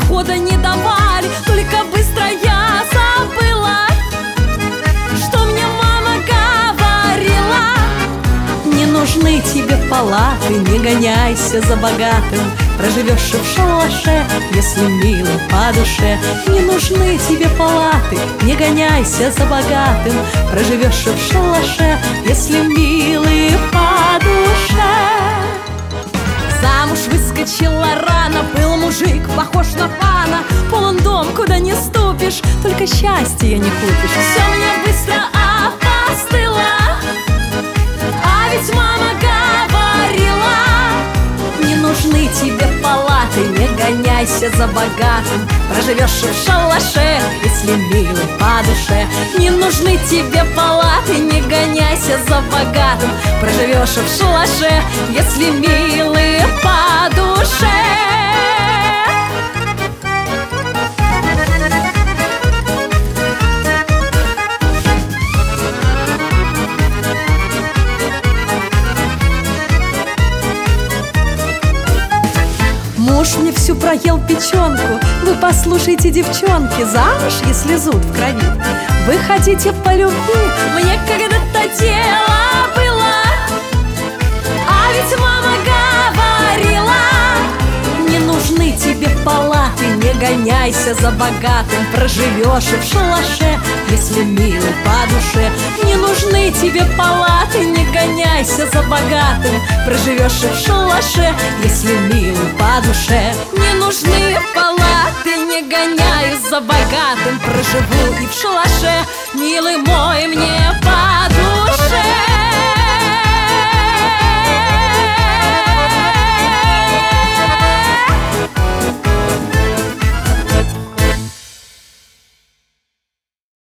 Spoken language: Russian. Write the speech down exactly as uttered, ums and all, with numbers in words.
прохода не давали. Только быстро я забыла, что мне мама говорила: не нужны тебе палаты, не гоняйся за богатым, проживешь и в шалаше, если мило по душе. Не нужны тебе палаты, не гоняйся за богатым, проживешь и в шалаше, если милый по душе. Замуж выскочила рано, был мужик, похож на пана. Полон дом, куда не ступишь, только счастья не купишь. Все мне быстро опостыло, а ведь мама говорила: не нужны тебе палаты, не гоняйся за богатым, проживешь и в шалаше, если милый по душе. Не нужны тебе палаты, не гоняйся за богатым, проживешь и в шалаше, если милый по душе. Муж мне всю проел печенку. Вы послушайте, девчонки, замуж, если зуд в крови. Вы хотите по любви, мне когда-то дело было, а ведь мама говорила: не нужны тебе палаты, не гоняйся за богатым, проживешь и в шалаше, если милый по душе. Не нужны тебе палаты, не гоняйся за богатым, проживешь и в шалаше, если милый по душе. Не нужны палаты, не гоняюсь за богатым, проживу и в шалаше, милый мой, мне по